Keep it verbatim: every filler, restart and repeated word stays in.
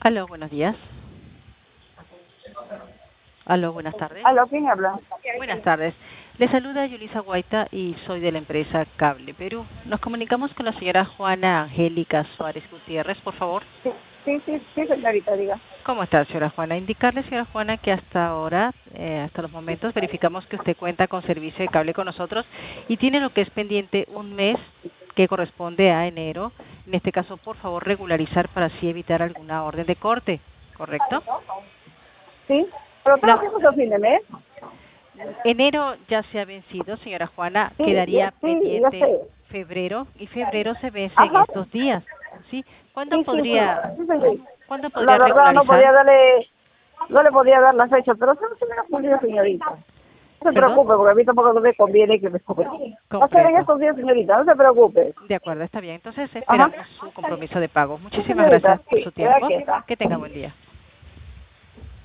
Aló, buenos días. Aló, buenas tardes. ¿Aló, quién habla? Buenas tardes. Le saluda Yulisa Guaita y soy de la empresa Cable Perú. Nos comunicamos con la señora Juana Angélica Suárez Gutiérrez, por favor. Sí, sí, sí, sí, señorita, diga. ¿Cómo está, señora Juana? Indicarle, señora Juana, que hasta ahora, eh, hasta los momentos, verificamos que usted cuenta con servicio de cable con nosotros y tiene lo que es pendiente un mes que corresponde a enero. En este caso, por favor, regularizar para así evitar alguna orden de corte, ¿correcto? Sí, pero La- tengo que a fin de mes. Enero ya se ha vencido, señora Juana, Sí, quedaría ya, sí, ya pendiente sé. febrero y febrero se vence en Ajá, estos días, ¿sí? ¿Cuándo sí, sí, sí, podría, sí, señorita. ¿cuándo La podría verdad no podía regularizar? darle, no le podía dar la fecha, pero se se me ha ocurrido, señorita. No se ¿Perdón? preocupe, porque a mí tampoco me conviene que me escupe. Va a ser en Comprendo. estos días, señorita, no se preocupe. De acuerdo, está bien. Entonces Ajá. esperamos su compromiso de pago. Sí, Muchísimas señorita, gracias por sí, su tiempo. aquí está. Que tenga buen día.